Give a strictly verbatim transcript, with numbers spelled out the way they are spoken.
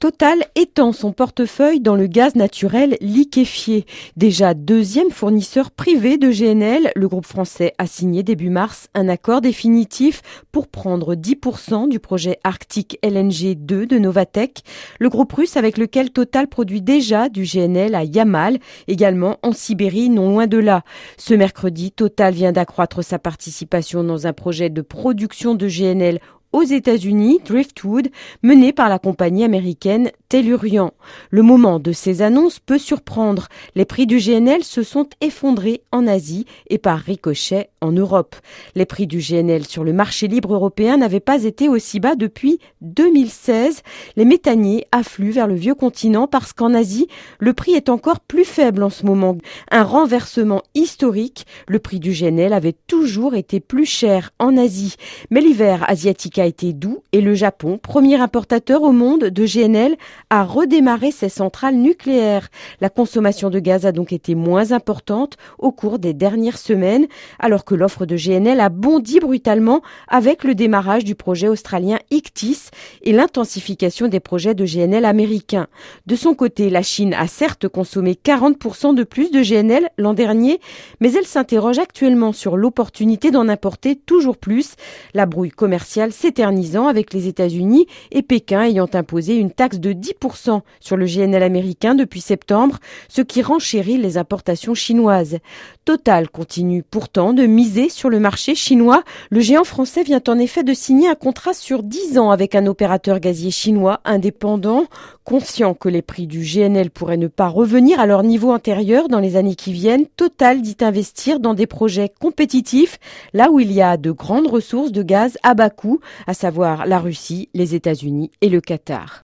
Total étend son portefeuille dans le gaz naturel liquéfié. Déjà deuxième fournisseur privé de G N L, le groupe français a signé début mars un accord définitif pour prendre dix pour cent du projet Arctic L N G deux de Novatek, le groupe russe avec lequel Total produit déjà du G N L à Yamal, également en Sibérie, non loin de là. Ce mercredi, Total vient d'accroître sa participation dans un projet de production de G N L aux États-Unis, Driftwood, mené par la compagnie américaine Tellurian. Le moment de ces annonces peut surprendre. Les prix du G N L se sont effondrés en Asie et par ricochet en Europe. Les prix du G N L sur le marché libre européen n'avaient pas été aussi bas depuis deux mille seize. Les méthaniers affluent vers le vieux continent parce qu'en Asie, le prix est encore plus faible en ce moment. Un renversement historique. Le prix du G N L avait toujours été plus cher en Asie. Mais l'hiver asiatique a été doux et le Japon, premier importateur au monde de G N L, a redémarré ses centrales nucléaires. La consommation de gaz a donc été moins importante au cours des dernières semaines, alors que l'offre de G N L a bondi brutalement avec le démarrage du projet australien Ichthys et l'intensification des projets de G N L américains. De son côté, la Chine a certes consommé quarante pour cent de plus de G N L l'an dernier, mais elle s'interroge actuellement sur l'opportunité d'en importer toujours plus. La brouille commerciale s'éternisant avec les États-Unis et Pékin ayant imposé une taxe de dix pour cent sur le G N L américain depuis septembre, ce qui renchérit les importations chinoises. Total continue pourtant de miser sur le marché chinois. Le géant français vient en effet de signer un contrat sur dix ans avec un opérateur gazier chinois indépendant. Conscient que les prix du G N L pourraient ne pas revenir à leur niveau antérieur dans les années qui viennent, Total dit investir dans des projets compétitifs, là où il y a de grandes ressources de gaz à bas coût, à savoir la Russie, les États-Unis et le Qatar.